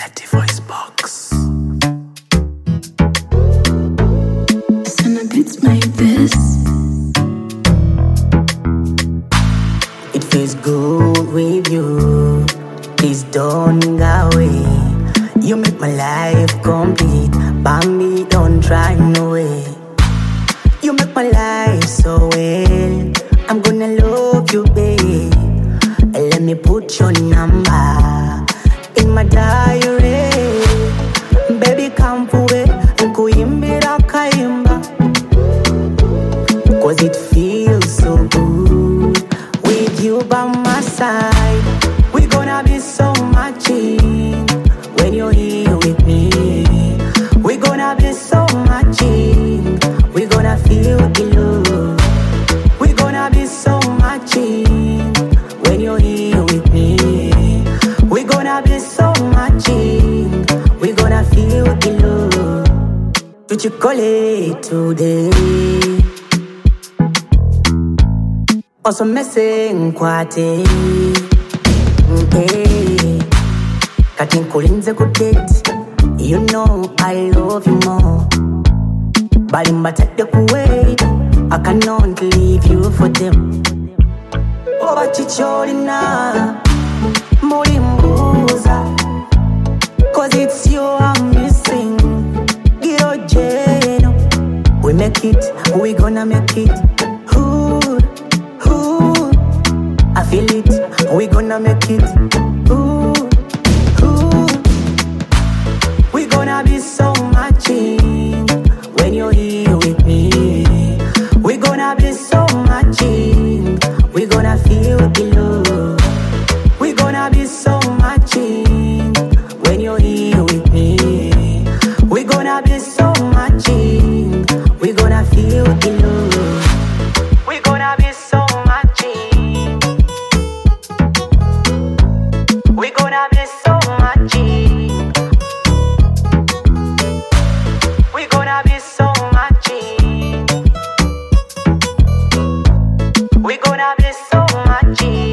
at the voice box. Listen a bit like this. It feels good with you. Please don't go away. You make my life complete. Bambi, don't try no way. You make my life so well. I'm gonna love you, babe. Let me put your number in my diary. Baby, come for it. Kuimbira kaimba. Cause it feels so good with you by my side. We're gonna be so much in when you're here with me. We're gonna be so much in. We're gonna feel the love. We're gonna be so much in when you're here with me. We're gonna be so much in. We're gonna feel the love. Did you call it today? Also messing kwate. Hey, Katin kulinze kudate. You know I love you more. But in my take the away, I cannot leave you for them. Oh, but chichorina, morimbuza. Cause it's you I'm missing. Giro Jeno. We make it, we gonna make it. Ooh, ooh, I feel it, we gonna make it. Ooh, ooh, we gonna be so much in when you're here with me. We gonna be so much in. We gonna feel the love. We gonna be so much in when you're here with me. We gonna be so much in. We gonna feel the love. We gonna be so much in. We gonna be so much in. We gonna be so much in. We gonna be so much in.